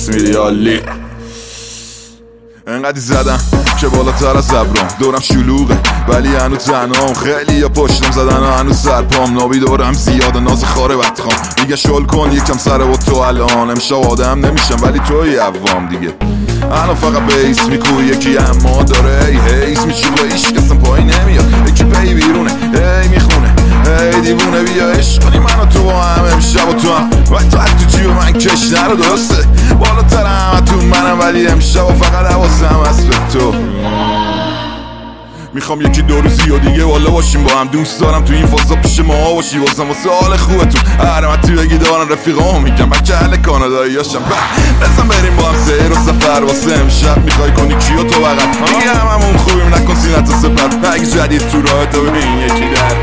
حس میدی عالی. انقدی زدم که بالاتر از ابرام، دورم شلوغه ولی هنو تنهام، خیلی یا پشتم زدن و هنو سرپام، نابی دورم زیاده ناز خاره بدخوام، دیگه شل کن یکم سر با تو الان، امشب آدم نمیشم ولی توی عوام دیگه، الان فقط بیس میکوی یکی اما داره ای حیث میچوبه ایش کسم پایی نمیاد، یکی پی بیرونه ای میخونه ای دیوونه، بیا عشق کنی من و تو با هم امشب و تو هم، ولی تو تو جیب من کش نرو درسته، بالاتر همتون منم ولی امشب و فقط حواسم هست به تو. میخوام یکی دو روزی و دیگه بالا باشیم با هم، دوست دارم تو این فضا پیش ما باشی، واسم واسه حال خوبتون حرمتی بگی دارن رفیقامو میگم من که اهل کاناداییاشم، بزن بریم با هم سیر و سفر واسه امشب، میخوای کنی کیو تو بغل دیگه هممون خوبیم نکن سینت و سپر، اگه جدید تو راه تو ببین یکی در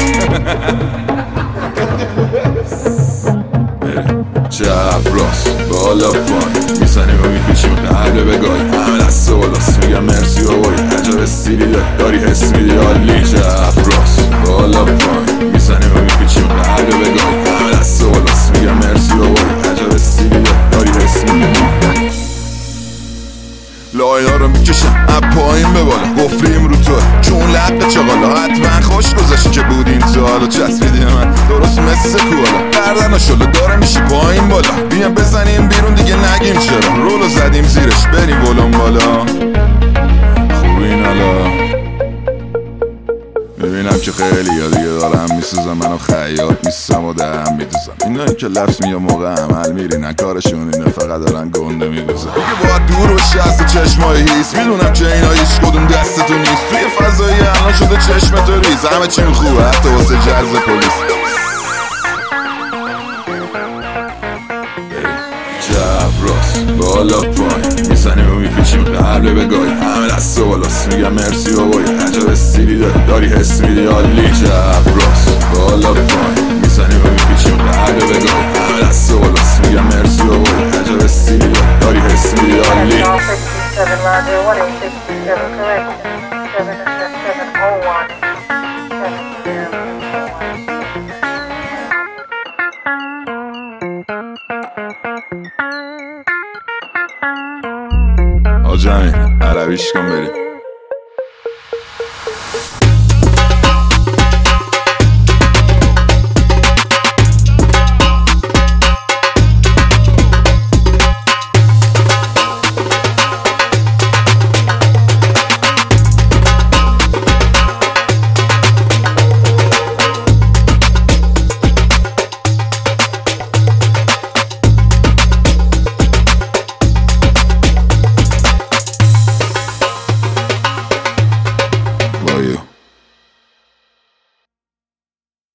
چپ راست بالا پایین میزنیم و میپیچیم قلب بگاهی، همه دست بالاست میگم مرسی بابایی، عجب استیلی داری حس میدی عالی. چپ راست بالا پایین میزنیم و میپیچیم قلب بگاهی، همه دست بالاست میگم مرسی بابایی، عجب استیلی داری حس میدی. لایه ها رو میکشم از پایین به بالا، گفریم رو تو چون لقه چغالا، حتما خوش گذاشتی که بودین تو حالا چسبیدی من درست مثل کوالا، گردن و شلو داره میشی پایین بالا، بیام بزنیم بیرون دیگه نگیم چرا، رولو زدیم زیرش بریم ولوم بالا، خوبین حالا ببینم که خیلی یا دیگه دارم میسوزم، منو خیاط نیستم و دهم میدوزم، اینایی که لفظ میگه موقع عمل میرینن کارشون اینه فقط دارن گنده میدوزن، دیگه باید دور بشه از چشمای هیس، میدونم که اینا هیچ کدوم دستتون نیست، توی فضایی الان شده چشم تو ریز، همه چیم خوبه حتی واسه جرز پلیس. چپ راست بالا پایین میزنیم و میپیچیم قلب بگاهی، همه دست و بالاست میگم مرسی بابایی، عجب استیلی داری حس میدی عالی. چپ راست بالا پایین میزنیم و میپیچیم قلب بگاهی، همه دست و بالاست میگم مرسی بابایی، عجب استیلی داری حس میدی عالی. آجا همین عربیش کن بریم.